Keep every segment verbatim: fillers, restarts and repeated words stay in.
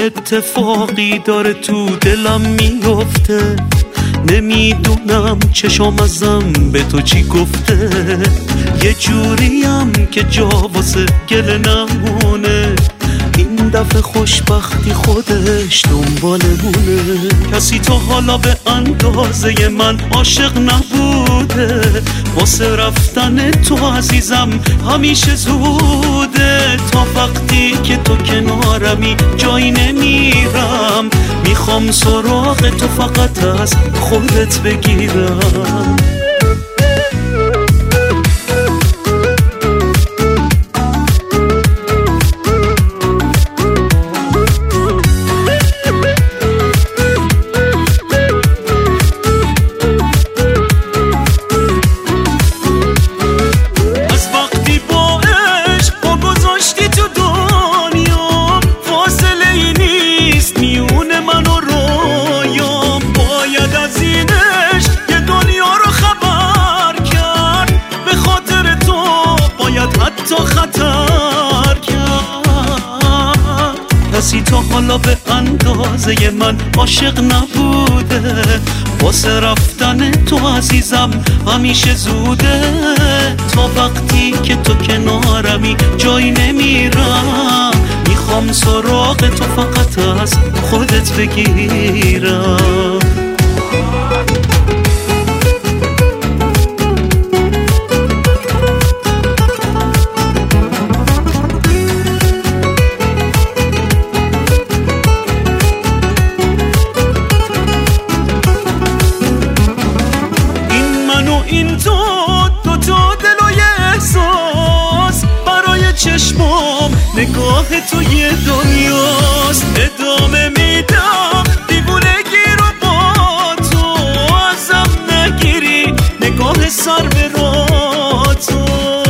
اتفاقی داره تو دلم میفته، نمیدونم چشم ازم به تو چی گفته. یه جوریم که جا واسه گله نمونه، این دفعه خوشبختی خودش دنبالمونه. کسی تا حالا به اندازه من عاشق نبوده، واسه رفتن تو عزیزم همیشه زوده. تا وقتی که تو کنارمی جایی نمیرم، میخوام سراغ تو فقط از خودت بگیرم. کسی تا حالا به اندازه من عاشق نبوده، واسه رفتن تو عزیزم همیشه زوده. تا وقتی که تو کنارمی جایی نمیرم، میخوام سراغ تو فقط از خودت بگیرم. این تو دو تا دل و یه احساس، برای چشمام نگاه تو یه دنیاست. ادامه میدم دیوونگی رو با تو، ازم نگیری نگاه سر به راه تو.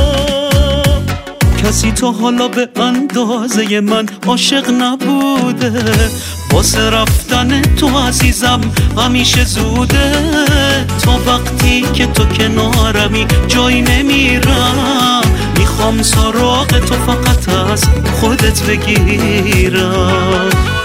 کسی تا حالا به اندازه من عاشق نبوده، واسه رفتن تو عزیزم همیشه زوده. تا وقتی که تو کنارمی جایی نمیرم، میخوام سراغ تو فقط از خودت بگیرم.